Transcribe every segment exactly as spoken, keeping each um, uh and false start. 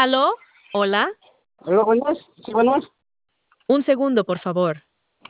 ¿Aló? ¿Hola? Hola, buenas. Sí, buenas. Un segundo, por favor.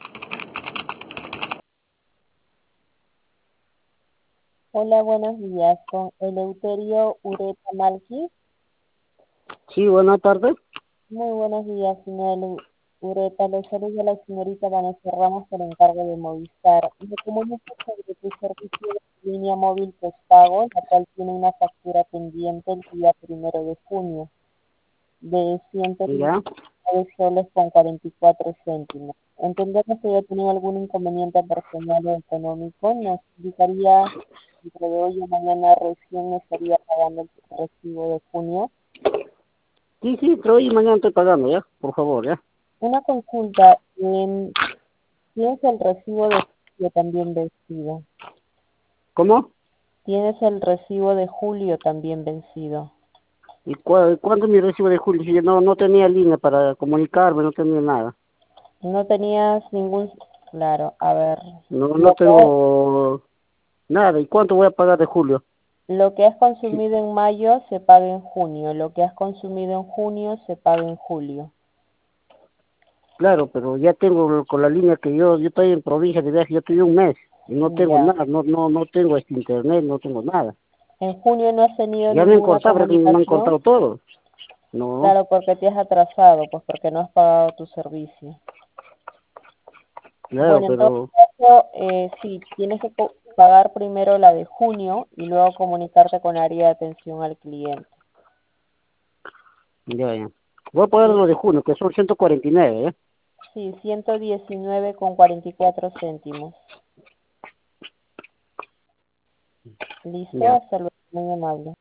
Hola, buenos días. Con Eleuterio Ureta Malqui. Sí, buenas tardes. Muy buenos días, señor Ele- Ureta. Le saluda la señorita Vanessa Ramos por encargo de Movistar. Me comunico sobre tu servicio de línea móvil postpago, la cual tiene una factura pendiente el día primero de junio de ciento Ya. diecinueve soles con cuarenta y cuatro céntimos. Entendemos que haya tenido algún inconveniente personal o económico. Nos indicaría entre de hoy o mañana recién estaría pagando el recibo de junio. Sí, sí, pero hoy y mañana estoy pagando, ¿ya? Por favor, ¿ya? Una consulta, eh, ¿tienes el recibo de julio también vencido? ¿Cómo? ¿Tienes el recibo de julio también vencido? ¿Y cua- cuándo es mi recibo de julio? Si yo no, no tenía línea para comunicarme, no tenía nada. No tenías ningún... Claro, a ver, No, no lo que, tengo nada. ¿Y cuánto voy a pagar de julio? lo que has Sí, consumido en mayo se paga en junio, lo que has consumido en junio se paga en julio. claro, pero ya tengo con la línea que yo, yo estoy en provincia de viaje, yo estoy un mes y no tengo Ya. nada, no, no, no tengo este internet, no tengo nada. En junio no has tenido Ya me han ninguna cortado, porque me han comunicación. cortado todo. No, Claro, porque te has atrasado, pues porque no has pagado tu servicio. claro, Bueno, en todo pero caso, eh, sí, tienes que co- pagar primero la de junio y luego comunicarte con el área de atención al cliente. ya, ya. Voy a pagar ¿Sí? lo de junio, que son ciento cuarenta y nueve, ¿eh? Sí, ciento diecinueve con cuarenta y cuatro céntimos. Listo, Ya. hasta luego, muy amable.